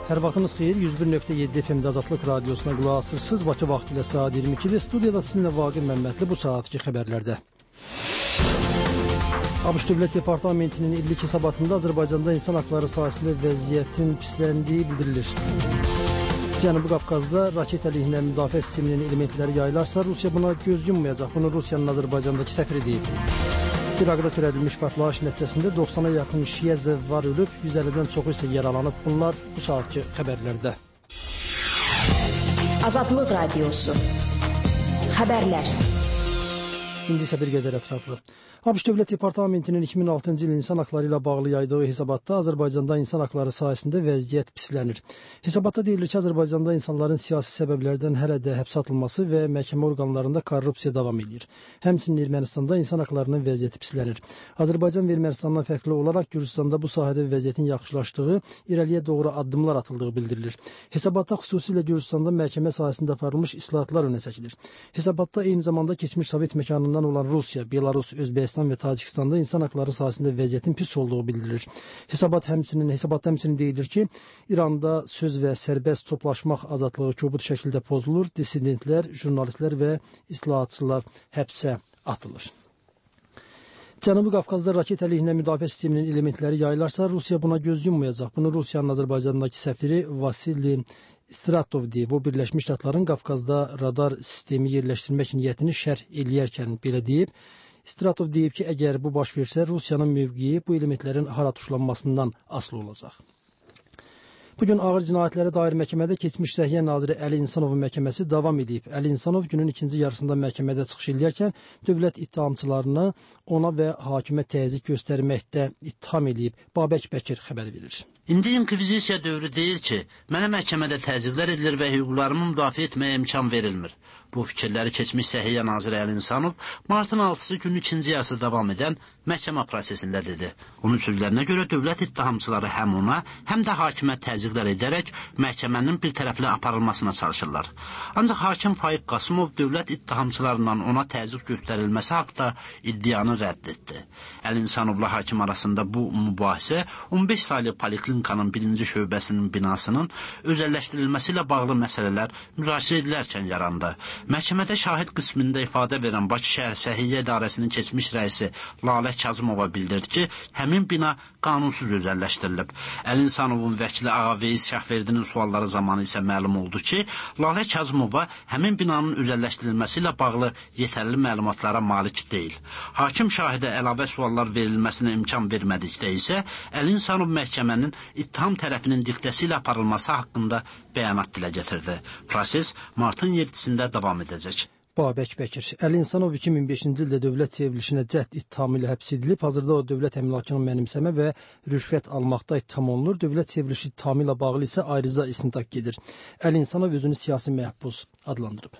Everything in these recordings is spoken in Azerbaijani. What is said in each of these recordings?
Hər vaxtınız xeyir, 101.7 FM-də Azadlıq Radiosuna qulaq asırsınız. Bakı vaxtı ilə saat 22-də studiyada sizinlə Vaqif Məmmədli bu saatki xəbərlərdə. ABŞ Dövlət Departamentinin illik hesabatında Azərbaycanda insan haqları sahəsində vəziyyətin pisləndiyi bildirilir. Cənubi Qafqazda raket əleyhinə müdafiə sisteminin elementləri yayılarsa, Rusiya buna göz yummayacaq. Bunu Rusiyanın Azərbaycandakı səfiri deyib. İraqda törədilmiş partlayış nəticəsində 90-a yaxın şiə zəvvar ölüb, 150-dən çoxu isə yaralanıb. Bunlar bu saatki xəbərlərdə. Azadlıq Radiosu. Xəbərlər. İndi isə bir qədər ətraflı. ABŞ Dövlət Departamentinin 2006-cı il insan haqları ilə bağlı yaydığı hesabatda Azərbaycanda insan haqları sahəsində vəziyyət pislənir. Hesabatda deyilir ki, Azərbaycanda insanların siyasi səbəblərdən hələ də həbsə atılması və məhkəmə orqanlarında korrupsiya davam edir. Həmçinin Ermənistanda insan haqlarının vəziyyəti pislənir. Azərbaycan və Ermənistandan fərqli olaraq Gürcüstanda bu sahədə vəziyyətin yaxşılaşdığı, irəliyə doğru addımlar atıldığı bildirilir. Hesabatda xüsusilə Gürcüstanda məhkəmə sahəsində aparılmış islahatlar önə çəkilir. Hesabatda eyni zamanda keçmiş Sovet məkanından olan Rusiya, Belarus, Özbəkistan və Tacikistanda insan haqları sahəsində vəziyyətin pis olduğu bildirilir. Hesabatda həmçinin deyilir ki, İranda söz və sərbəst toplaşmaq azadlığı kobud şəkildə pozulur, dissidentlər, jurnalistlər və islahatçılar həbsə atılır. Cənubi Qafqazda raket əleyhinə müdafiə sisteminin elementləri yayılarsa, Rusiya buna göz yummayacaq. Bunu Rusiyanın Azərbaycandakı səfiri Vasili Stratov deyib. O, Birləşmiş Ştatların Qafqazda radar sistemi yerləşdirmək niyyətini şərh eləyərkən belə deyib. Stratov deyib ki, əgər bu baş versə, Rusiyanın mövqeyi bu elementlərin hara tuşlanmasından asılı olacaq. Bugün ağır cinayətlərə dair məhkəmədə keçmiş Səhiyyə naziri Əli İnsanovun məhkəməsi davam edib. Əli İnsanov günün ikinci yarısında məhkəmədə çıxış edərkən dövlət ittihamçılarını ona və hakimə təzyiq göstərməkdə ittiham edib. Babək Bəkir xəbər verir. İndi inkvizisiya dövrü deyir ki, mənə məhkəmədə təzyiqlər edilir və hüquqlarımı müdafiə etməyə imkan verilmir. Bu fikirləri keçmiş Səhiyyə naziri Əli İnsanov martın 6-sı günün ikinci yarısı davam edən məhkəmə prosesində dedi. Onun sözlərinə görə dövlət ittihamçıları həm ona, həm də hakimə təzyiqlər edərək məhkəmənin bir tərəfli aparılmasına çalışırlar. Ancaq hakim Faiq Qasımov dövlət ittihamçılarından ona təzyiq göstərilməsi haqda iddianı rədd etdi. Əli İnsanovla hakim arasında bu mübahisə 15 saylı poliklinkanın birinci şöbəsinin binasının özəlləşdirilməsi ilə bağlı məsələlər müzakirə edilərkən yarandı. Məhkəmədə şahid qismində ifadə verən Bakı şəhər Səhiyyə İdarəsinin keçmiş rəisi Lalə Kazımova bildirdi ki, həmin bina qanunsuz özəlləşdirilib. Əli İnsanovun vəkili Ağaveyiz Şahverdinin sualları zamanı isə məlum oldu ki, Lalə Kazımova həmin binanın özəlləşdirilməsi ilə bağlı yetərli məlumatlara malik deyil. Hakim şahidə əlavə suallar verilməsinə imkan vermədikdə isə Əli İnsanov məhkəmənin ittiham tərəfinin diktəsi ilə aparılması haqqında bəyanat dilə gətirdi. Proses martın 7-sində davam edəcək. Babək Bəkir. Əli İnsanov 2005-ci ildə dövlət çevrilişinə cəhd ittihamı ilə həbs edilib. Hazırda o dövlət əmlakını mənimsəmə və rüşvət almaqda ittiham olunur. Dövlət çevrilişi ittihamı ilə bağlı isə ayrıca istintaq gedir. Əli İnsanov özünü siyasi məhbus adlandırıb.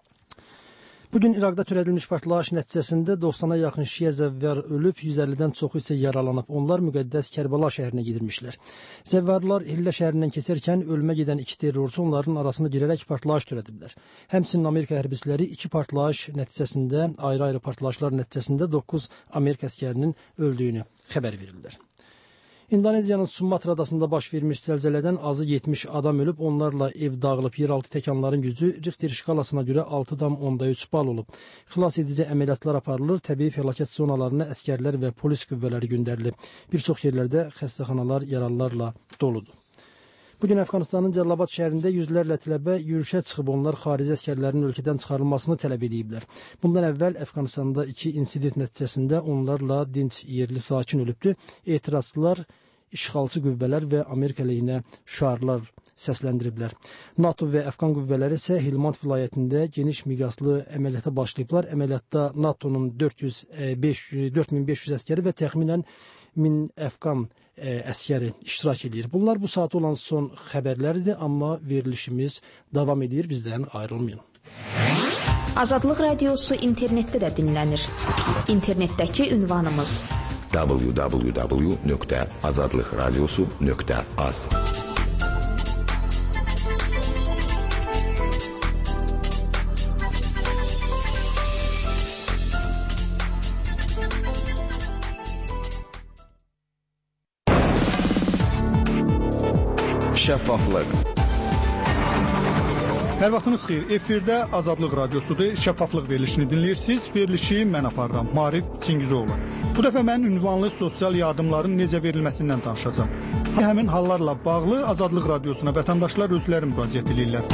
Bugün İraqda törədilmiş partlayış nəticəsində 90-a yaxın şiə zəvvar ölüb, 150-dən çoxu isə yaralanıb. Onlar müqəddəs Kərbəla şəhərinə gedirmişlər. Zəvvarlar Hillə şəhərindən keçərkən ölmə gedən iki terrorçu onların arasına girərək partlayış törədiblər. Həmçinin Amerika hərbçiləri iki partlayış nəticəsində, ayrı-ayrı partlayışlar nəticəsində 9 Amerika əskərinin öldüyünü xəbər verirlər. İndoneziyanın Sumatra adasında baş vermiş zəlzələdən azı 70 adam ölüb, onlarla ev dağılıb. Yeraltı təkanların gücü Richter şkalasına görə 6,3 bal olub. Xilas edici əməliyyatlar aparılır, təbii fəlakət zonalarına əskərlər və polis qüvvələri göndərilib. Bir çox yerlərdə xəstəxanalar yaralılarla doludur. Bugün Əfqanistanın Cəlilabad şəhərində yüzlərlə tələbə yürüşə çıxıb, onlar xarici əskərlərin ölkədən çıxarılmasını tələb ediblər. Bundan əvvəl Əfqanistanda 2 insident nəticəsində onlarla dinc yerli sakin ölübdü. Etirazçılar işğalçı qüvvələr və Amerika əleyhinə şüarlar səsləndiriblər. NATO və Əfqan qüvvələri isə Helmand vilayətində geniş miqyaslı əməliyyata başlayıblar. Əməliyyatda NATO'nun 4500 əskəri və təxminən 1000 Əfqan əskəri iştirak edir. Bunlar bu saat olan son xəbərlərdir, amma verilişimiz davam edir. Bizdən ayrılmayın. Azadlıq Radiosu internetdə də dinlənir. İnternetdəki ünvanımız www.azadlıqradiosu.az. şəffaflıq. Hər vaxtınız xeyir. Efirdə Azadlıq Radiosudur. Şəffaflıq verilişini dinləyirsiniz. Verilişi mən aparıram. Maarif Çingizoğlu. Bu dəfə mən ünvanlı sosial yardımların necə verilməsindən danışacağam. Həmin hallarla bağlı Azadlıq Radiosuna vətəndaşlar özləri müraciət edirlər.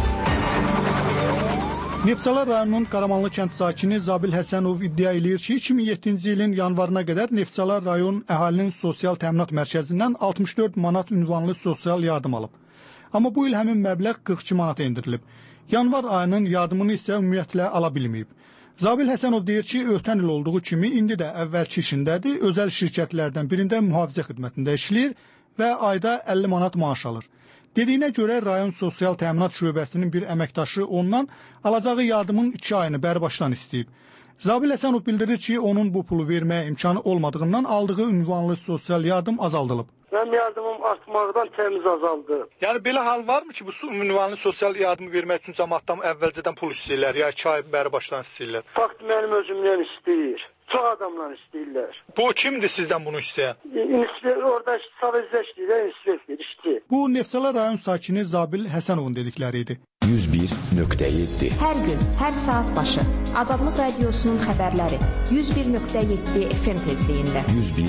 Neftçala rayonunun Qaramanlı kənd sakini Zabil Həsənov iddia edir ki, 2007-ci ilin yanvarına qədər Neftçala rayon əhalinin sosial təminat mərkəzindən 64 manat ünvanlı sosial yardım alıb. Amma bu il həmin məbləğ 42 manata endirilib. Yanvar ayının yardımını isə ümumiyyətlə ala bilməyib. Zabil Həsənov deyir ki, ötən il olduğu kimi indi də əvvəlki işindədir, özəl şirkətlərdən birində mühafizə xidmətində işləyir və ayda 50 manat maaş alır. Dediyinə görə rayon sosial təminat şöbəsinin bir əməkdaşı ondan alacağı yardımın 2 ayını bərbaşdan istəyib. Zabil Həsənov bildirir ki, onun bu pulu verməyə imkanı olmadığından aldığı ünvanlı sosial yardım azaldılıb. Mənim yardımım artmaqdan təmiz azaldı. Yəni belə hal varmı ki, bu ünvanlı sosial yardımı vermək üçün cəmaatdan əvvəlcədən pul istəyirlər, ya 2 ay bərbaşdan istəyirlər? Fakt mənim özümdən istəyir. Çox adamlar istəyirlər. Bu kimdir sizdən bunu istəyən? Orada sadəcə işləyir, işləyir. Bu Neftçala rayon sakini Zabil Həsənovun dedikləri idi. 101.7 Hər gün, hər saat başı Azadlıq Radiosunun xəbərləri 101.7 FM tezliyində.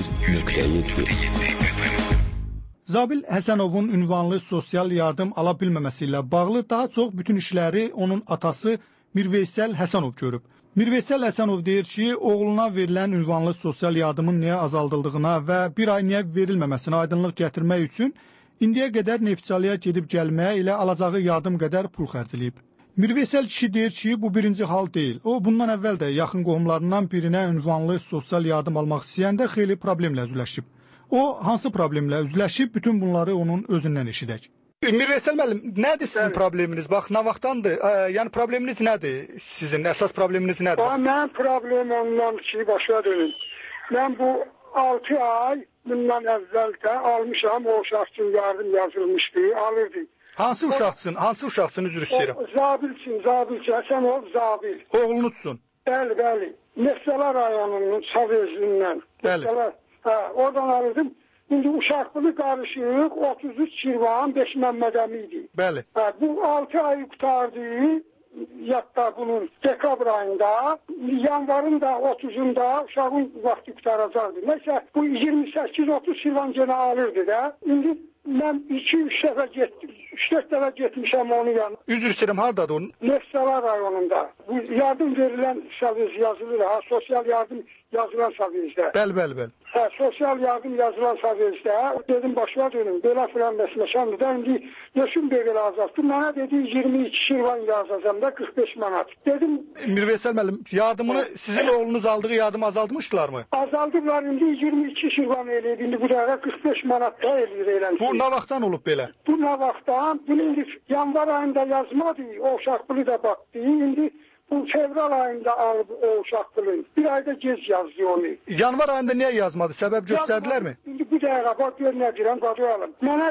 101.7 Zabil Həsənovun ünvanlı sosial yardım ala bilməməsi ilə bağlı daha çox bütün işləri onun atası Mirveysəl Həsənov görüb. Mirveysəl Həsənov deyir ki, oğluna verilən ünvanlı sosial yardımın niyə azaldıldığına və bir ay niyə verilməməsinə aydınlıq gətirmək üçün indiyə qədər Neftçalıya gedib gəlməyə ilə alacağı yardım qədər pul xərcləyib. Mirveysəl kişi deyir ki, bu birinci hal deyil. O, bundan əvvəl də yaxın qohumlarından birinə ünvanlı sosial yardım almaq istəyəndə xeyli problemlə üzləşib. O, hansı problemlə üzləşib, bütün bunları onun özündən eşidək. Mirveysəl müəllim, nədir sizin probleminiz? Bax, nə vaxtdandır? Yəni, probleminiz nədir sizin? Əsas probleminiz nədir? Mənim problem ondan ki, başa dönün. Mən bu 6 ay bundan əvvəl də almışam, o uşaq üçün yardım yazılmışdı, alırdı. Hansı uşaqsın? Hansı uşaqsın, üzr istəyirəm? Zabil, Həsənov Zabil. Oğlunuzsun? Bəli. Neftçala rayonunun Savezlindən. Bəli. Oradan alırdım. İndi uşaqlığı qarışıq, 33 Şirvan, 5 Məmmədəmi idi. Bəli. Bu 6 ay qutardı, yadda bunun dekabr ayında, yanvarın da 30'unda uşağın vaxtı qutaracaqdı. Neyse bu 28-30 Şirvan gene alırdı da. İndi mən 2-3 dəfə getdim, 3-4 dəfə getmişəm onun yanına. Üzr istəyirəm, hardadır onun? Neftçala rayonunda. Bu yardım verilən savez yazılır, sosial yardım yazılan savezdə. Bəli. Sosial yardım yazılan savezdə. Dedim, başına dönüm, belə filan məsələşəndir də, indi yaşım belə azaltdım. Mənə dedi, 22 Şirvan yazacağım da 45 manat. Dedim... Mirveysəl müəllim, yardımını sizin oğlunuz aldığı yardımı azaltmışdılar mı? Azaldıblar, indi 22 Şirvan eləyib, indi bu dəqiqə 45 manat da eləyir eləmiş. Bu nə vaxtdan olub belə? Bu nə vaxtdan? Bunu indi yanvar ayında yazmadı, o uşaqlığı da baxdı, indi... Bu fevral ayında alıb o uşaqlığın. Bir ayda gec yazdı onu. Yanvar ayında niyə yazmadı? Səbəb göstərdilər mi? İndi bu dəqiqə bax gör nə deyirəm, qadıyalım. Mənə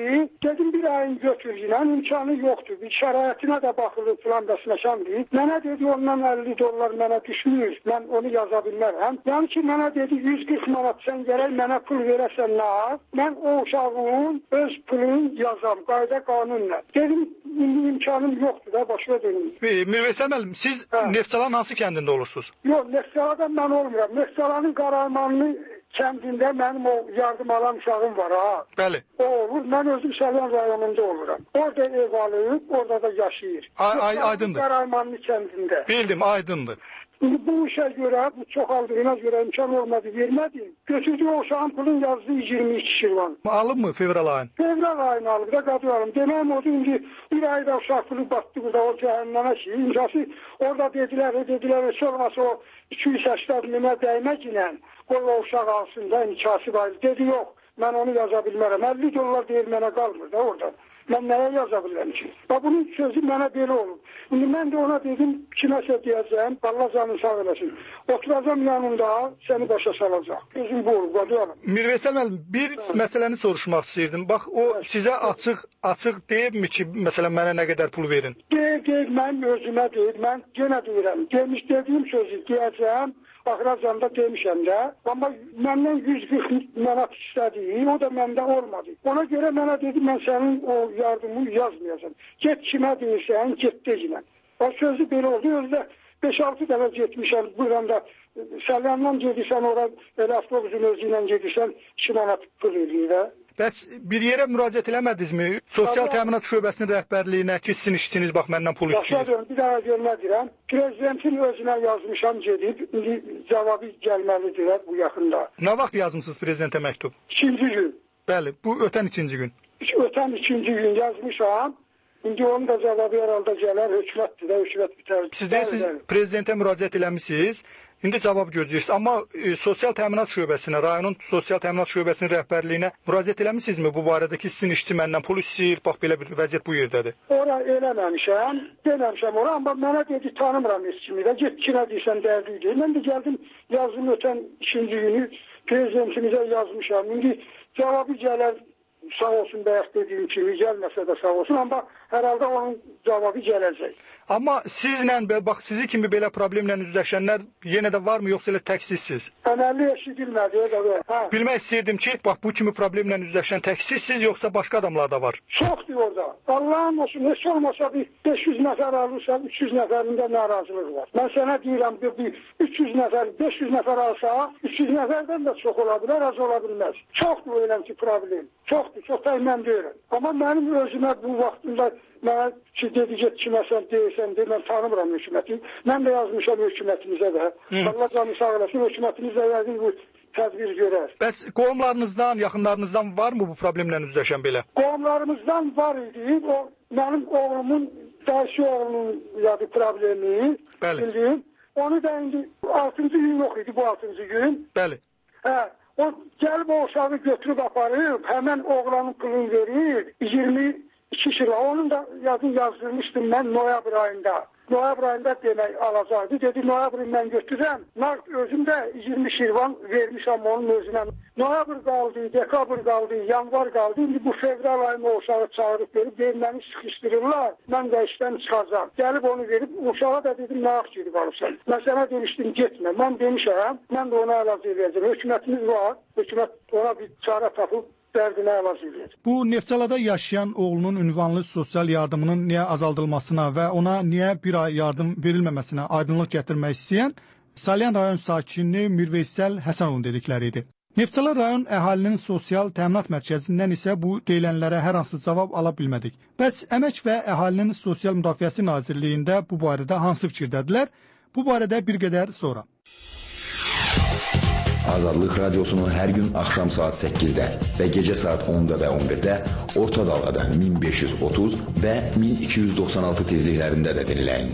dedim bir ayın götürürlə, imkanı yoxdur. Bir şəraitinə də baxılır filan da sinəşəndir. Mənə dedi ondan $50 mənə düşmür. Mən onu yaza bilmərəm. Yəni ki mənə dedi 140 manat sən gərək mənə pul verəsən nə? Mən o uşağın öz pulunu yazam, qayda qanunla. Dedim indi imkanım yoxdur da başa dönüm. Mirveysəl müəllim, siz Neftçalanın hansı kəndində olursunuz? Yox, Neftçaladan mən olmuram. Neftçalanın Qaramanlı kəndində mənim o yardım alan uşağım var ha. Bəli. O olur. Mən özüm Salyan rayonunda oluram. Orada ev alıb, orada da yaşayır. Aydındır. Qaramanlı kəndində. Bildim, aydındır. Şimdi bu işe göre, bu çoxaldığına göre imkan olmadı, vermedi. Götürdü o uşağın pulun yazdığı 22 Şirvan. Alıb mı fevral ayın? Fevral ayını alıb da qadıyalım. Deməm odur, indi bir ayda uşaq pulu battı burada o cəhənnəmə ki. İncası orada dedilər, heç olmasa o 280 minə dəymək ilə o uşaq alsın da imkası var. Dedi yox, mən onu yaza bilmərəm. $50 deyir mənə qalmır da orada. Mən nəyə yaza bilirəm ki? Bunun sözü mənə belə olur. İndi mən də ona dedim, kiməsə deyəcəm, Allah canını sağ eləsin. Oturacam yanında, səni başa salacaq. Özüm bu olur, qadıyalım. Mirveysəl müəllim, bir məsələni soruşmaq istəyirdim. Bax, o sizə açıq deyibmi ki, məsələn, mənə nə qədər pul verin? Deyib, mən özümə deyib, mən yenə deyirəm. Demiş dediyim sözü deyəcəm, axıracanda demişəm də. Amma məndən 140 manat istədi, o da məndə olmadı. Ona görə mənə dedi, mən sənin o yardımını yazmayacam. Get kimə deyirsən, get deyilən. O sözü belə oldu, özdə 5-6 dəfə getmişəm, buradan da Salyandan gedirsən, ora elə avtobusun özü ilə gedirsən, 2 manat pul eləyir. Bəs bir yerə müraciət eləmədinizmi? Sosial təminat şöbəsinin rəhbərliyinə ki, sizin işçiniz bax məndən pul istəyir. Bir daha görmədirəm. Prezidentin özünə yazmışam gedib, indi cavabı gəlməlidir bu yaxında. Nə vaxt yazmısınız prezidentə məktub? 2-ci gün. Bəli, bu ötən 2-ci gün. Ötən 2-ci gün yazmışam. İndi onun da cavabı herhalde gələr, hökumətdir də, hökumət bitər. Siz deyirsiniz, prezidentə müraciət eləmisiniz. İndi cavab gözləyirsiniz. Amma sosial təminat şöbəsinə, rayonun sosial təminat şöbəsinin rəhbərliyinə müraciət eləmisinizmi bu barədə ki, sizin işçi məndən pul istəyir, bax belə bir vəziyyət bu yerdədir? Ora eləməmişəm, deməmişəm ora, amma mənə dedi, tanımıram işçimi də, get kinə deyirsən dərdiydi. Mən də gəldim, yazdım ötən 2-ci günü prezidentimizə yazmışam. İndi cavabı gələr, sağ olsun bayaq dediyim kimi, gəlməsə də sağ olsun, amma herhalde onun cavabı gələcək. Amma sizlə, bax, sizi kimi belə problemlə üzləşənlər yenə də varmı, yoxsa elə təksizsiz? Əməlli eşidilmədi. Bilmək istəyirdim ki, bax, bu kimi problemlə üzləşən təksizsiz, yoxsa başqa adamlar da var? Çoxdur orada. Allah'ın olsun, heç olmasa bir 500 nəfər alırsa, 300 nəfərində narazılıq var. Mən sənə deyirəm, bir 300 nəfər, 500 nəfər alsa, 300 nəfərdən də çox ola bilər, az ola bilməz. Çoxdur elə ki problem. Çoxdur, çox təymən deyirəm. Amma mənim özümə bu vaxtında mənə ki, dedi, get kiməsən deyirsən, mən tanımıram hökuməti. Mən də yazmışam hökumətimizə də. Allah canı sağ olasın, hökumətimiz də yəqin bu tədbir görər. Bəs qohumlarınızdan, yaxınlarınızdan varmı bu problemlə üzləşən belə? Qohumlarımızdan var idi. O, mənim oğlumun, dərsi oğlunun yadı problemi. Bəli. Bildim. Onu da indi 6-cı gün yox idi, bu 6-cı gün. Bəli. Hə. O gəlib o uşağı götürüb aparıb, həmən oğlanın pulunu verir, 22 kilo. Onun da yazın yazdırmışdım mən noyabr ayında. Noyabr ayında demək alacaqdı. Dedi, noyabrın mən götürürəm. Özüm də 20 şirvan vermişəm onun özünə. Noyabr qaldı, dekabr qaldı, yanvar qaldı. İndi bu fevral ayında o uşağı çağırıb verib, məni sıxışdırırlar. Mən də işdən çıxacağım. Gəlib onu verib, uşağa da dedim, nə vaxt gedib alırsan. Mən sənə demişdim, getmə. Mən demişəm, mən də ona əlac edəcəm. Hökumətimiz var, hökumət ona bir çarə tapıb, dərdinə əlac edir. Bu Neftçalada yaşayan oğlunun ünvanlı sosial yardımının niyə azaldılmasına və ona niyə bir ay yardım verilməməsinə aydınlıq gətirmək istəyən Salyan rayon sakini Mirveysel Həsənovun dedikləri idi. Neftçala rayon əhalinin sosial təminat mərkəzindən isə bu deyilənlərə hər hansı cavab ala bilmədik. Bəs Əmək və Əhalinin Sosial Müdafiəsi Nazirliyində bu barədə hansı fikirdədirlər? Bu barədə bir qədər sonra. Azadlıq Radyosu'nu hər gün axşam saat 8-də və gecə saat 10-da və 11-də orta dalğada 1530 və 1296 tezliklərində də dinləyin.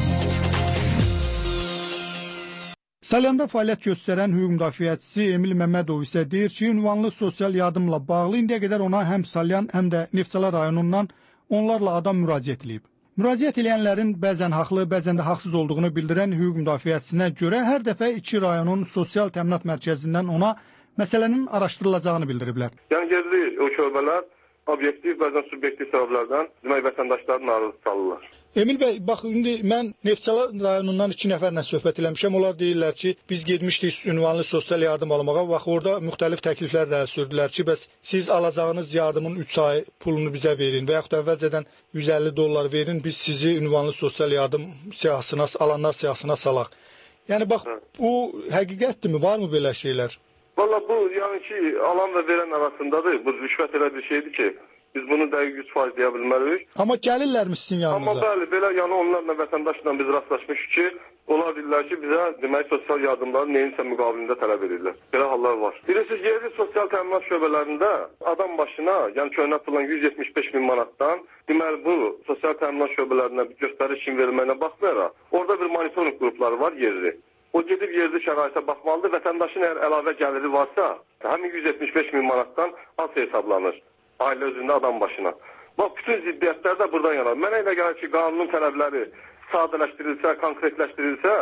Salyanda fəaliyyət göstərən hüquq müdafiəçisi Emil Məmmədov isə deyir ki, ünvanlı sosial yardımla bağlı indiyə qədər ona həm Salyan, həm də Neftçala rayonundan onlarla adam müraciət edib. Müraciət edənlərin bəzən haqlı, bəzən də haqsız olduğunu bildirən hüquq müdafiəçisinə görə hər dəfə iki rayonun sosial təminat mərkəzindən ona məsələnin araşdırılacağını bildiriblər. Yəni gizli o şöbələr obyektiv, bəzən subyektiv səbəblərdən demək vətəndaşları narazı salırlar. Emil bəy, bax indi mən Neftçala rayonundan 2 nəfərlə söhbət eləmişəm. Onlar deyirlər ki, biz getmişdik ünvanlı sosial yardım almağa. Bax orada müxtəlif təkliflər də sürdülər ki, bəs siz alacağınız yardımın 3 ay pulunu bizə verin və yaxud da əvvəlcədən $150 verin, biz sizi ünvanlı sosial yardım siyahısına, alanlar siyahısına salaq. Yəni bax, bu həqiqətdirmi, varmı belə şeylər? Valla bu yəni ki, alan və verən arasındadır. Bu rüşvət elə bir şeydir ki, biz bunu dəqiq 100% deyə bilmərik. Amma gəlirlərmi sizin yanınıza? Amma bəli, belə yəni onlarla vətəndaşla biz rastlaşmışıq ki, onlar deyirlər ki, bizə demək sosial yardımları neyinsə müqabilində tələb edirlər. Belə hallar var. Bilirsiniz, yerli sosial təminat şöbələrində adam başına, yəni köhnə pulla 175 min manatdan, deməli bu sosial təminat şöbələrində göstəriş kimi verilməyinə baxmayaraq, orada bir monitoring qrupları var yerli. O gedib yerli şəraitə baxmalıdır. Vətəndaşın əgər əlavə gəliri varsa, həmin 175 min manatdan az hesablanır. Ailə özündə adam başına. Bax, bütün ziddiyyətlər də buradan yanar. Mənə elə gəlir ki, qanunun tələbləri sadələşdirilsə, konkretləşdirilsə,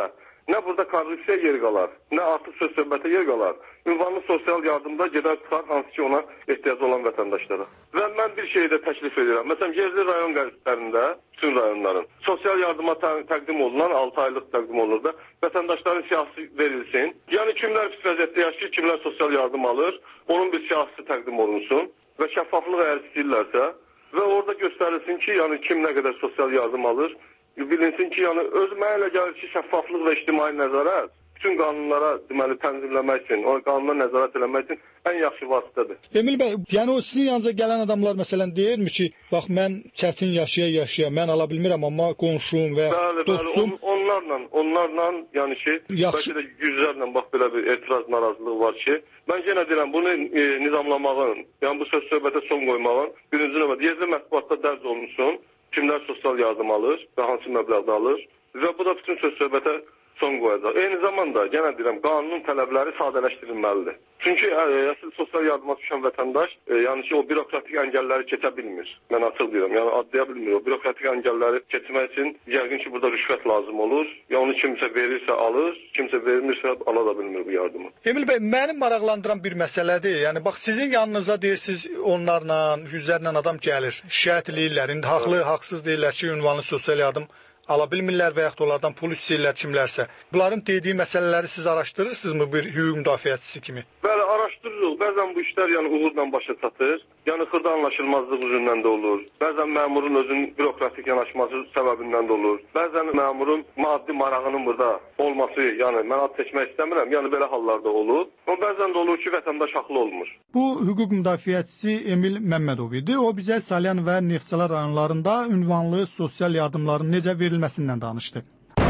nə burada korrupsiya yer qalar, nə artıq söz söhbətə yer qalar. Ünvanlı sosial yardımda gedər tutar hansı ki ona ehtiyacı olan vətəndaşlara. Və mən bir şeyi də təklif edirəm. Məsələn, Gezdi rayon qəzetlərində, bütün rayonların sosial yardıma təqdim olunan 6 aylıq təqdim olur da vətəndaşların siyahısı verilsin. Yəni kimlər pis vəziyyətdə yaşayır, kimlər sosial yardım alır, onun bir siyahısı təqdim olunsun və şəffaflıq əgər istəyirlərsə və orada göstərilsin ki, yəni kim nə qədər sosial yardım alır, bilinsin ki, yəni mənə elə gəlir ki, şəffaflıq və ictimai nəzarət bütün qanunlara deməli tənzimləmək üçün, o qanuna nəzarət eləmək üçün ən yaxşı vasitədir. Emil bəy, yəni o sizin yanınıza gələn adamlar məsələn deyirmi ki, bax mən çətin yaşaya, mən ala bilmirəm, amma qonşum və dostum onlarla yəni ki, bəlkə də yüzlərlə bax belə bir etiraz, narazılıq var ki, mən yenə deyirəm bunu nizamlamağın, yəni bu söz söhbətə son qoymağın birinci növbədə yerli mətbuatda dərc olunsun, kimlər sosial yardım alır və hansı məbləğdə alır və bu da bütün söz söhbətə son qoyacaq. Eyni zamanda, yenə deyirəm, qanunun tələbləri sadələşdirilməlidir. Çünki əsl sosial yardıma düşən vətəndaş, yəni ki, o bürokratik əngəlləri keçə bilmir. Mən açıq deyirəm, yəni adlaya bilmir. O bürokratik əngəlləri keçmək üçün yəqin ki, burada rüşvət lazım olur. Ya onu kimsə verirsə alır, kimsə vermirsə ala da bilmir bu yardımı. Emil bəy, məni maraqlandıran bir məsələdir. Yəni bax sizin yanınıza deyirsiniz, onlarla, yüzlərlə adam gəlir, şikayət eləyirlər, indi haqlı, haqsız deyirlər ki, ünvanlı sosial yardım ala bilmirlər və yaxud onlardan pul istəyirlər kimlərsə. Bunların dediyi məsələləri siz araşdırırsınızmı bir hüquq müdafiəçisi kimi? Bəli, araşdırırıq. Bəzən bu işlər yəni uğurla başa çatır. Yəni xırda anlaşılmazlıq üzündən də olur. Bəzən məmurun özünün bürokratik yanaşması səbəbindən də olur. Bəzən məmurun maddi marağının burada olması, yəni mən ad çəkmək istəmirəm, yəni belə hallarda olur. Amma bəzən də olur ki, vətəndaş haqlı olmur. Bu hüquq müdafiəçisi Emil Məmmədov idi. O bizə Salyan və Neftçala rayonlarında ünvanlı sosial yardımların necə verilməsindən danışdı.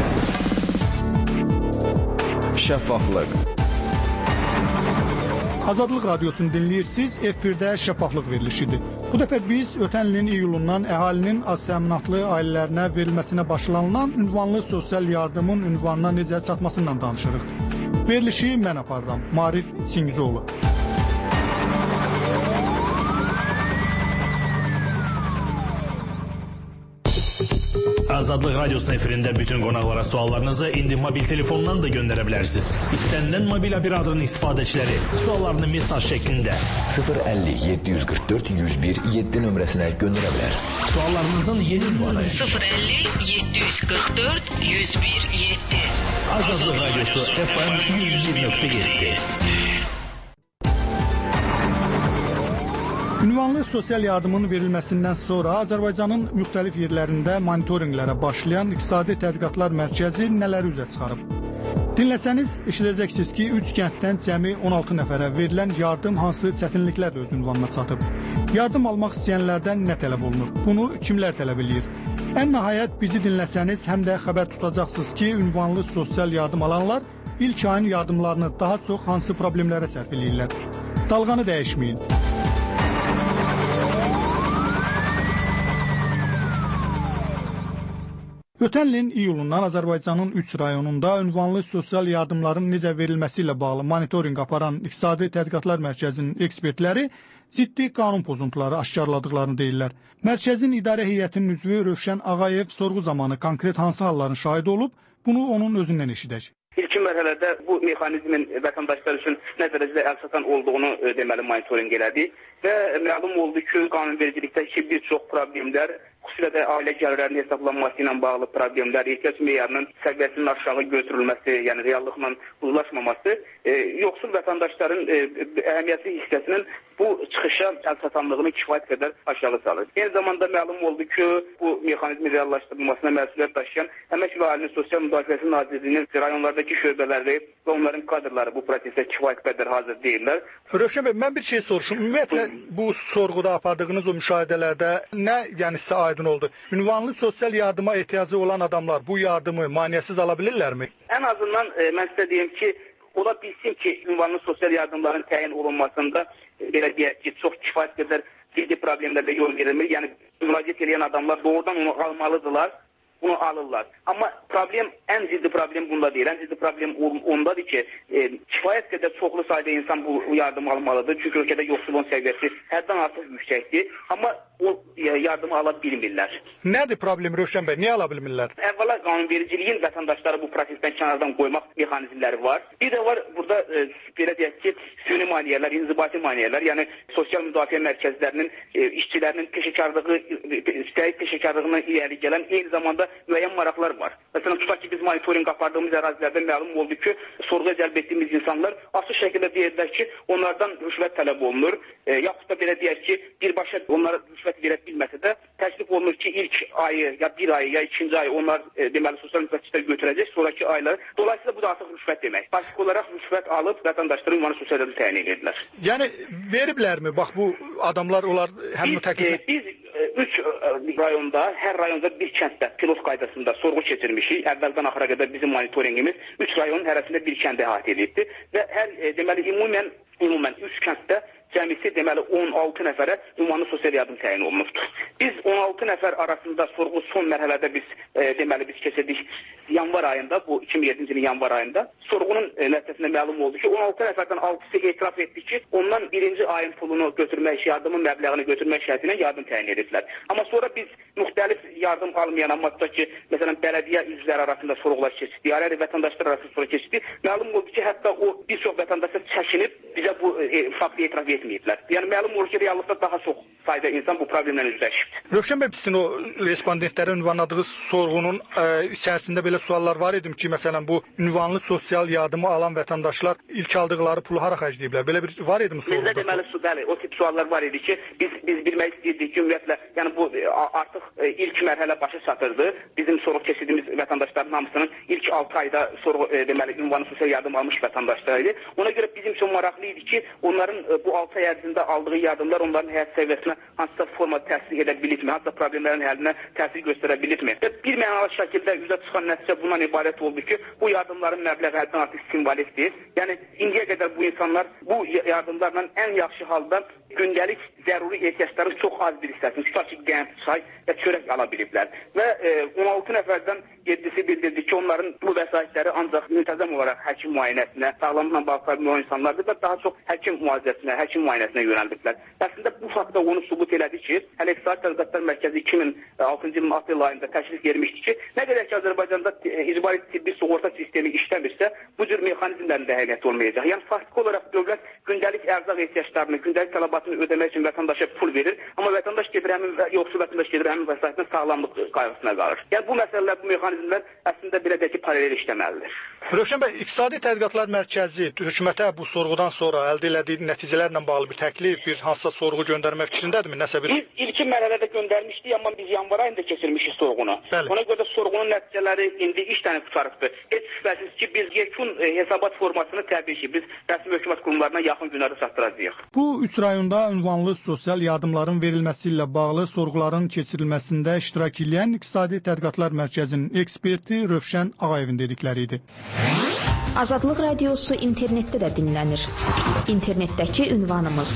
Şəffaflıq. Azadlıq radiosunu dinləyirsiniz, efirdə şəffaflıq verilişidir. Bu dəfə biz ötən ilin iyulundan əhalinin az təminatlı ailələrinə verilməsinə başlanılan ünvanlı sosial yardımın ünvanına necə çatmasından danışırıq. Verilişi mən aparıram, Marif Çingizoğlu. Azadlıq Radyosu'nun efirində bütün qonaqlara suallarınızı indi mobil telefondan da göndərə bilərsiniz. İstənilən mobil operatorun istifadəçiləri suallarını mesaj şəklində 050 744 101 7 nömrəsinə göndərə bilər. Suallarınızın yeni ünvanı 050 744 101 7. Azadlıq Radyosu FM 101.7. Ünvanlı sosial yardımın verilməsindən sonra Azərbaycanın müxtəlif yerlərində monitorinqlərə başlayan İqtisadi Tədqiqatlar Mərkəzi nələri üzə çıxarıb? Dinləsəniz, eşidəcəksiniz ki, 3 kənddən cəmi 16 nəfərə verilən yardım hansı çətinliklərlə öz ünvanına çatıb? Yardım almaq istəyənlərdən nə tələb olunur? Bunu kimlər tələb eləyir? Ən nəhayət bizi dinləsəniz, həm də xəbər tutacaqsınız ki, ünvanlı sosial yardım alanlar ilk ayın yardımlarını daha çox hansı problemlərə sərf eləyirlər? Dalğanı dəyişməyin. Ötən ilin iyulundan Azərbaycanın 3 rayonunda ünvanlı sosial yardımların necə verilməsi ilə bağlı monitorinq aparan İqtisadi Tədqiqatlar Mərkəzinin ekspertləri ciddi qanun pozuntuları aşkarladıqlarını deyirlər. Mərkəzin idarə heyətinin üzvü Rövşən Ağayev sorğu zamanı konkret hansı halların şahidi olub, bunu onun özündən eşidək. İlkin mərhələdə bu mexanizmin vətəndaşlar üçün nə dərəcədə əlçatan olduğunu deməli monitorinq elədi və məlum oldu ki, qanunvericilikdəki bir çox problemlər, xüsusilə də ailə gəlirlərinin hesablanması ilə bağlı problemlər, ehtiyac meyarının səviyyəsinin aşağı götürülməsi, yəni reallıqla uzlaşmaması, yoxsul vətəndaşların əhəmiyyətli hissəsinin bu çıxışa əlçatanlığını kifayət qədər aşağı salır. Eyni zamanda məlum oldu ki, bu mexanizmin reallaşdırılmasına məsuliyyət daşıyan Əmək və Əhalinin Sosial Müdafiəsi Nazirliyinin rayonlardakı şöbələri və onların kadrları bu prosesə kifayət qədər hazır deyirlər. Rövşən bəy, mən bir şey soruşum. Ümumiyyətlə bu sorğuda apardığınız o müşahidələrdə nə yəni sizə aydın oldu? Ünvanlı sosial yardıma ehtiyacı olan adamlar bu yardımı maneəsiz ala bilirlərmi? Ən azından mən sizə deyim ki, ola bilsin ki, ünvanlı sosial yardımların təyin olunmasında belə deyək ki, çox kifayət qədər ciddi problemlərlə yol verilmir. Yəni müraciət edən adamlar doğrudan onu almalıdırlar. bunu alırlar. Amma problem, ən ciddi problem bunda deyil. Ən ciddi problem ondadır ki, kifayət qədər çoxlu sayda insan bu yardımı almalıdır. Çünki ölkədə yoxsulluğun səviyyəsi həddən artıq yüksəkdir. Amma o yardımı ala bilmirlər. Nədir problem Rövşən bəy? Niyə ala bilmirlər? Əvvəla qanunvericiliyin vətəndaşları bu prosesdən kənardan qoymaq mexanizmləri var. Bir də var burada belə deyək ki, süni maneələr, inzibati maneələr, yəni sosial müdafiə mərkəzlərinin işçilərinin peşəkarlığına irəli gələn eyni zamanda müəyyən maraqlar var. Məsələn, tutaq ki, biz monitorinq apardığımız ərazilərdə məlum oldu ki, sorğuya cəlb etdiyimiz insanlar açıq şəkildə deyirlər ki, onlardan rüşvət tələb olunur. Yaxud da belə deyək ki, birbaşa onlara rüşvət verə bilməsə də təklif olunur ki, ilk ayı, ya bir ayı, ya ikinci ayı onlar deməli sosial müfəttişlər götürəcək, sonraki ayları. Dolayısıyla bu da artıq rüşvət demək. Basik olaraq rüşvət alıb vətəndaşların ünvanı sosial yardım təyin edirlər. Yəni veriblərmi? Bax bu adamlar onlar həmin təklif. Biz 3 rayonda, hər rayonda bir kənddə pilot qaydasında sorğu keçirmişik. Əvvəldən axıra qədər bizim monitorinqimiz 3 rayonun hərəsində bir kəndə əhatə edildi və hər deməli ümumən 3 kənddə cəmisi deməli 16 nəfərə ünvanlı sosial yardım təyin olunubdur. Biz 16 nəfər arasında sorğu son mərhələdə biz keçirdik yanvar ayında, bu 2007-ci ilin yanvar ayında. Sorğunun nəticəsində məlum oldu ki, 16 nəfərdən 6-sı etiraf etdi ki, ondan birinci ayın pulunu götürmək, yardımın məbləğini götürmək şərtilə yardım təyin ediblər. Amma sonra biz müxtəlif yardım almayan, amma tutaq ki, məsələn, bələdiyyə üzvləri arasında sorğular keçdi, ailə vətəndaşlar arasında sorğu keçdi. Məlum oldu ki, hətta o bir çox vətəndaşlar çəkinib bizə bu faktı etiraf etməyiblər. Yəni məlum olur ki, reallıqda daha çox sayda insan bu problemlə üzləşib. Rövşən bəy, sizin o respondentlərin ünvanladığı sorğunun içərisində belə suallar var idim ki, məsələn, bu ünvanlı sosial yardımı alan vətəndaşlar ilk aldıqları pulu hara xərcləyiblər? Belə bir var idi mi sorğuda? Bizdə deməli, bəli, o tip suallar var idi ki, biz bilmək istəyirdik ki, ümumiyyətlə, yəni bu artıq ilk mərhələ başa çatırdı. Bizim sorğu keçirdiyimiz vətəndaşların hamısının ilk 6 ayda sorğu deməli ünvanlı sosial yardım almış vətəndaşlar idi. Ona görə bizim üçün maraqlı idi ki, onların bu 6 ay ərzində aldığı yardımlar onların həyat səviyyəsinə hansısa formada təsir edə bilirmi, hansısa problemlərin həllinə təsir göstərə bilirmi? Və bir mənalı şəkildə üzə çıxan nəticə bundan ibarət oldu ki, bu yardımların məbləği həddən artıq simvolikdir. Yəni indiyə qədər bu insanlar bu yardımlarla ən yaxşı halda gündəlik zəruri ehtiyacların çox az bir hissəsini, tutaq ki, qənd, çay və çörək ala biliblər. Və 16 nəfərdən 7-si bildirdi ki, onların bu vəsaitləri ancaq müntəzəm olaraq həkim müayinəsinə, sağlamlıqla bağlı problem olan insanlardır və daha çox həkim müalicəsinə, həkim müayinəsinə yönəldiblər. Əslində bu faktda onu sübut elədi ki, hələ İqtisadi Tədqiqatlar Mərkəzi 2006-cı ilin aprel ayında təklif vermişdi ki, nə qədər ki Azərbaycanda icbari tibbi sığorta sistemi işləmirsə, bu cür mexanizmlərin də əhəmiyyəti olmayacaq. Yəni faktiki olaraq dövlət gündəlik ərzaq ehtiyaclarını, gündəlik tələbatını ödəmək üçün vətəndaşa pul verir, amma vətəndaş gedir həmin yoxsul vətəndaş gedir həmin vəsaitlə sağlamlıq qayğısına qalır. Yəni bu məsələlər, bu mexanizmlər əslində belə deyək ki, paralel işləməlidir. Rövşən bəy, İqtisadi Tədqiqatlar Mərkəzi hökumətə bu sorğudan sonra əldə etdiyi nəticələrlə bağlı bir təklif, bir hansısa sorğu göndərmək fikrindədirmi? Nəsə bir? Biz ilkin mərhələdə göndərmişdik, amma biz yanvar ayında keçirmişik sorğunu. Bəli. Ona görə də sorğunun nəticələri indi işlənib qurtarıbdır. Heç şübhəsiz ki, biz yekun hesabat formasını təbii ki, biz rəsmi hökumət qurumlarına yaxın günlərdə çatdıracağıq. Bu 3 rayonda ünvanlı sosial yardımların verilməsi ilə bağlı sorğuların keçirilməsində iştirak edən İqtisadi Tədqiqatlar Mərkəzinin eksperti Rövşən Ağayevin dedikləri idi. Azadlıq Radiosu internetdə də dinlənir. İnternetdəki ünvanımız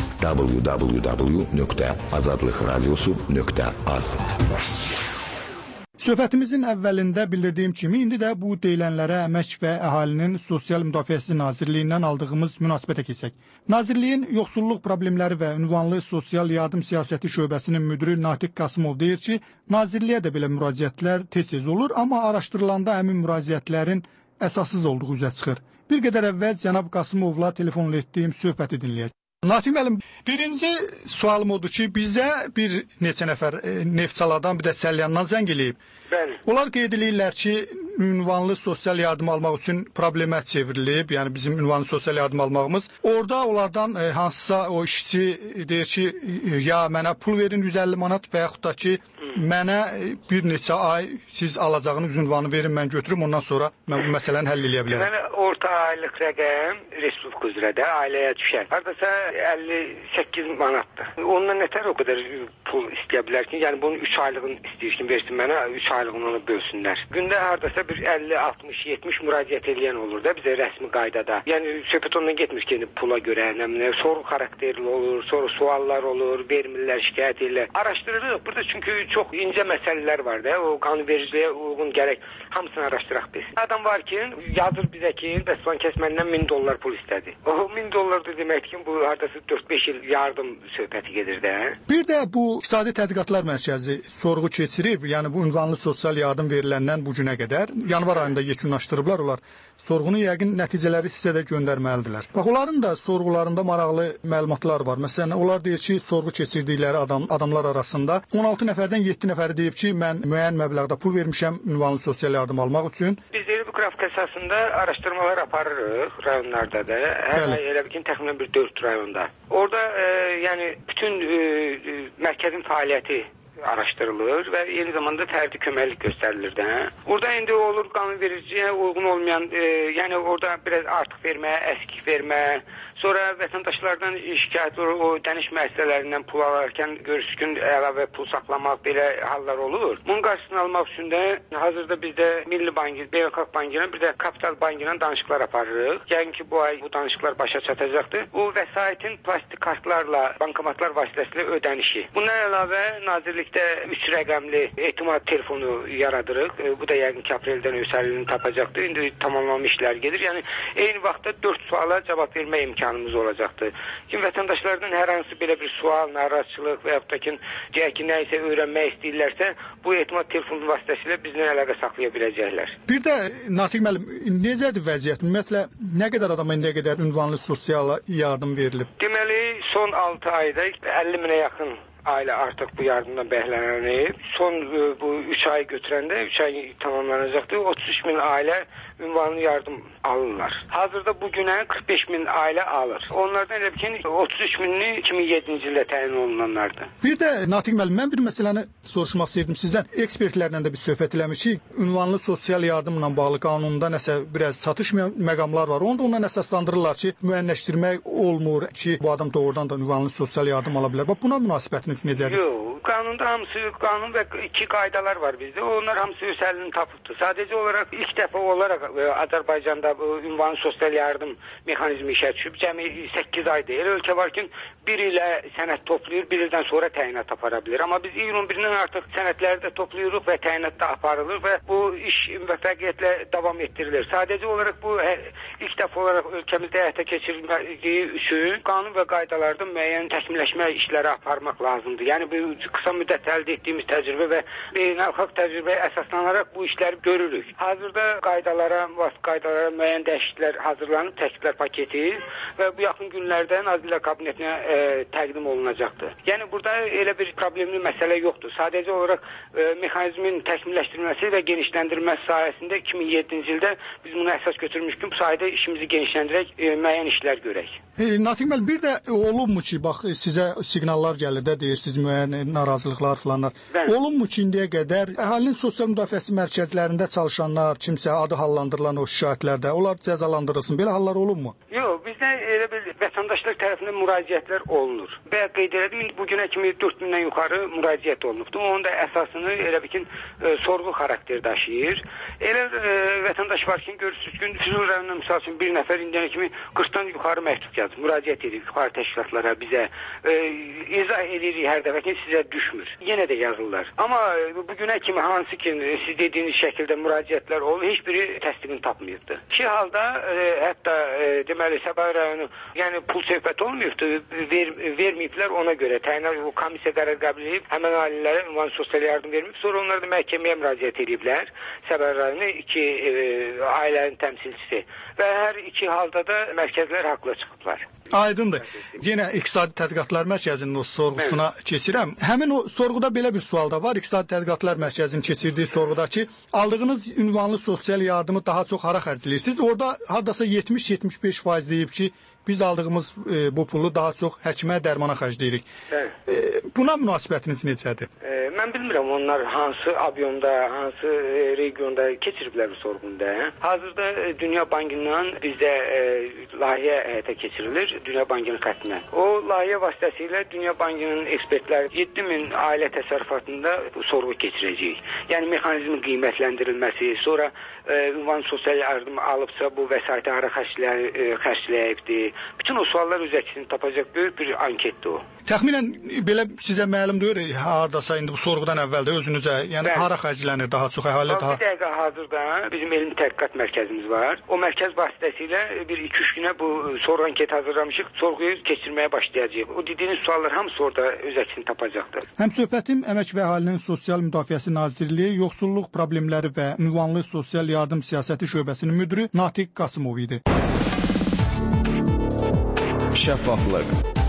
www.azadlıqradiosu.az. Söhbətimizin əvvəlində bildirdiyim kimi, indi də bu deyilənlərə Əmək və Əhalinin Sosial Müdafiəsi Nazirliyindən aldığımız münasibətə keçək. Nazirliyin yoxsulluq problemləri və ünvanlı sosial yardım siyasəti şöbəsinin müdiri Natiq Qasımov deyir ki, Nazirliyə də belə müraciətlər tez-tez olur, amma araşdırılanda həmin müraciətlərin əsassız olduğu üzə çıxır. Bir qədər əvvəl cənab Qasımovla telefonla etdiyim söhbəti dinləyək. Natiq müəllim, birinci sualım odur ki, bizə bir neçə nəfər Neftçaladan, bir də Səlyandan zəng eləyib. Bəli. Onlar qeyd edirlər ki, ünvanlı sosial yardım almaq üçün problemə çevrilib, yəni bizim ünvanlı sosial yardım almağımız. Orada onlardan hansısa o işçi deyir ki, ya mənə pul verin 150 manat və yaxud da ki, mənə bir neçə ay siz alacağınız ünvanı verin, mən götürüm, ondan sonra mən bu məsələni həll edə bilərəm. Mən orta aylıq rəqəm Respublika üzrə də ailəyə düşər. Hardasa 58 manatdır. Ondan nətər o qədər pul istəyə bilər ki, yəni bunun 3 aylığını istəyir ki, versin mənə, 3 aylığını onu bölsünlər. Gündə hardasa bir 50, 60, 70 müraciət edən olur da bizə rəsmi qaydada. Yəni söhbət ondan getmir ki, pula görə, sorğu xarakterli olur, sonra suallar olur, vermirlər, şikayət edirlər. Araşdırırıq burada çünki çox incə məsələlər var da, o qanunvericiliyə uyğun gərək hamısını araşdıraq biz. Adam var ki, yazır bizə ki, bəs falan kəs məndən $1000 pul istədi. O $1000 deməkdir ki, bu hardasa 4-5 il yardım söhbəti gedir də. Bir də bu İqtisadi Tədqiqatlar Mərkəzi sorğu keçirib, yəni bu ünvanlı sosial yardım veriləndən bu günə qədər yanvar ayında yekunlaşdırıblar onlar. Sorğunun yəqin nəticələri sizə də göndərməlidirlər. Bax, onların da sorğularında maraqlı məlumatlar var. Məsələn, onlar deyir ki, sorğu keçirdikləri adamlar arasında 16 nəfərdən 7 nəfəri deyib ki, mən müəyyən məbləğdə pul vermişəm ünvanlı sosial yardım almaq üçün. Biz də bu qrafik əsasında araşdırmalar aparırıq rayonlarda da. Hər ay elə bir təxminən bir 4 rayonda. Orada yəni bütün mərkəzin fəaliyyəti araşdırılır və eyni zamanda fərdi köməklik göstərilir də. Orada indi olur qanunvericiliyə uyğun olmayan, yəni orada biraz artıq vermə, əskik vermə, sonra vətəndaşlardan şikayət olur, o dəniş müəssisələrindən pul alarkən görürsün əlavə pul saxlamaq, belə hallar olur. Bunun qarşısını almaq üçün də hazırda bizdə Milli Bankı, Beynəlxalq Bankı ilə bir də Kapital Bankı ilə danışıqlar aparırıq. Yəni ki, bu ay bu danışıqlar başa çatacaqdır. Bu vəsaitin plastik kartlarla, bankomatlar vasitəsilə ödənişi. Bundan əlavə nazirlikdə 3 rəqəmli etimad telefonu yaradırıq. Bu da yəqin ki, apreldən öysəliyini tapacaqdır. İndi tamamlanmış işlər gedir. Yəni eyni vaxtda 4 suala cavab vermə imkanımız olacaqdır. Kim vətəndaşlardan hər hansı belə bir sual, narazıçılıq və yaxud da ki, deyək ki, nə isə öyrənmək istəyirlərsə, bu etimad telefonu vasitəsilə bizlə əlaqə saxlaya biləcəklər. Bir də Natiq müəllim, necədir vəziyyət? Ümumiyyətlə, nə qədər adama indiyə qədər ünvanlı sosial yardım verilib? Deməli, son 6 ayda 50 minə yaxın ailə artıq bu yardımdan bəhrələnib. Son bu 3 ay götürəndə 3 ay tamamlanacaqdır. 33 min ailə ünvanlı yardım alırlar. Hazırda bu günə 45 min ailə alır. Onlardan elə ki 33 minini 2007-ci ildə təyin olunanlardır. Bir də Natiq müəllim, mən bir məsələni soruşmaq istəyirdim sizdən. Ekspertlərlə də biz söhbət eləmişik. Ünvanlı sosial yardımla bağlı qanunda nəsə biraz çatışmayan məqamlar var. Onu da ondan əsaslandırırlar ki, müəyyənləşdirmək olmur ki, bu adam doğrudan da ünvanlı sosial yardım ala bilər. Bax, buna münasibətiniz necədir? Yox, qanunda hamısı, qanun və 2 qaydalar var bizdə. Onlar hamısı öz əlini tapıbdır. Sadəcə olaraq ilk dəfə olaraq Azərbaycanda bu ünvanlı sosial yardım mexanizmi işə düşüb. Cəmi 8 aydır. Elə ölkə var ki, 1 ilə sənəd toplayır, 1 ildən sonra təyinat apara bilir. Amma biz iyulun 1-dən artıq sənədləri də toplayırıq və təyinat da aparılır və bu iş müvəffəqiyyətlə davam etdirilir. Sadəcə olaraq bu ilk dəfə olaraq ölkəmizdə həyata keçirilmədiyi üçün qanun və qaydalarda müəyyən təkmilləşmə işləri aparmaq lazımdır. Yəni bu qısa müddət əldə etdiyimiz təcrübə və beynəlxalq təcrübəyə əsaslanaraq bu işləri görürük. Hazırda qaydalara müəyyən dəyişikliklər hazırlanıb, təkliflər paketi və bu yaxın günlərdə Nazirlər Kabinetinə təqdim olunacaqdır. Yəni burada elə bir problemli məsələ yoxdur. Sadəcə olaraq mexanizmin təkmilləşdirilməsi və genişləndirilməsi sayəsində 2007-ci ildə biz bunu əsas götürmüşdük. Bu sayədə işimizi genişləndirək, müəyyən işlər görək. Natiq müəllim, bir də olubmu ki, bax sizə siqnallar gəlir də, deyirsiniz müəyyən narazılıqlar falanlar. Olubmu ki, indiyə qədər əhalinin sosial müdafiəsi mərkəzlərində çalışanlar, kimsə adı hallandırılan o şikayətlərdə, onlar cəzalandırılsın. Belə hallar olubmu? Yox, bizdə elə bir vətəndaşlar tərəfindən müraciətlər olunur. Və qeyd elədim, bu günə kimi 4000-dən yuxarı müraciət olunubdur. Onun da əsasını elə bir ki, sorğu xarakter daşıyır. Elə vətəndaş var ki, görürsünüz ki, Füzuli rayonundan misal üçün bir nəfər indiyə kimi 40-dan yuxarı məktub yazıb, müraciət edir yuxarı təşkilatlara, bizə izah edirik hər dəfə ki, sizə düşmür. Yenə də yazırlar. Amma bu günə kimi hansı ki, siz dediyiniz şəkildə müraciətlər olub, heç biri təsdiqini tapmayıbdır. İki halda hətta deməli Səbail rayonu, yəni pul söhbəti olmayıbdır, verməyiblər ona görə. Təyinat komissiya qərar qəbul edib, həmən ailələrə ünvanlı sosial yardım verməyib, sonra onlar da məhkəməyə müraciət ediblər. Səbail rayonu 2 ailənin təmsilçisi və hər 2 halda da mərkəzlər haqlı çıxıblar. Aydındır. Yenə İqtisadi Tədqiqatlar Mərkəzinin o sorğusuna keçirəm. Həmin o sorğuda belə bir sual da var. İqtisadi Tədqiqatlar Mərkəzinin keçirdiyi sorğuda ki, aldığınız ünvanlı sosial yardımı daha çox hara xərcləyirsiniz? Orada hardasa 70-75% deyib ki, biz aldığımız bu pulu daha çox həkimə, dərmana xərcləyirik. Buna münasibətiniz necədir? Mən bilmirəm onlar hansı abyonda, hansı regionda keçiriblər bu sorğunda. Hazırda Dünya Bankından bizdə layihə həyata keçirilir, Dünya Bankının xəttinə. O layihə vasitəsilə Dünya Bankının ekspertləri 7000 ailə təsərrüfatında bu sorğu keçirəcək. Yəni mexanizmin qiymətləndirilməsi, sonra ünvan sosial yardım alıbsa bu vəsaiti hara xərcləyibdir. Bütün o suallar öz əksini tapacaq böyük bir anketdir o. Təxminən belə sizə məlumdur, hardasa indi bu sorğudan əvvəldə özünüzə, yəni hara xərclənir daha çox əhali daha? Bir dəqiqə hazırda bizim elmi tədqiqat mərkəzimiz var. O mərkəz vasitəsilə bir 2-3 günə bu sorğu anketi hazırlamışıq, sorğuyu keçirməyə başlayacağıq. O dediyiniz suallar hamısı orada öz əksini tapacaqdır. Həmsöhbətim Əmək və Əhalinin Sosial Müdafiəsi Nazirliyi Yoxsulluq Problemləri və Ünvanlı Sosial Yardım Siyasəti şöbəsinin müdiri Natiq Qasımov idi. Şəffaflıq.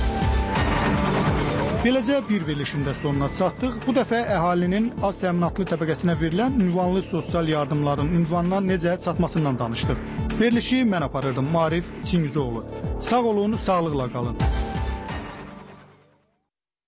Beləcə bir verilişində sonuna çatdıq. Bu dəfə əhalinin az təminatlı təbəqəsinə verilən ünvanlı sosial yardımların ünvanına necə çatmasından danışdıq. Verilişi mən aparırdım, Maarif Çingizoğlu. Sağ olun, sağlıqla qalın.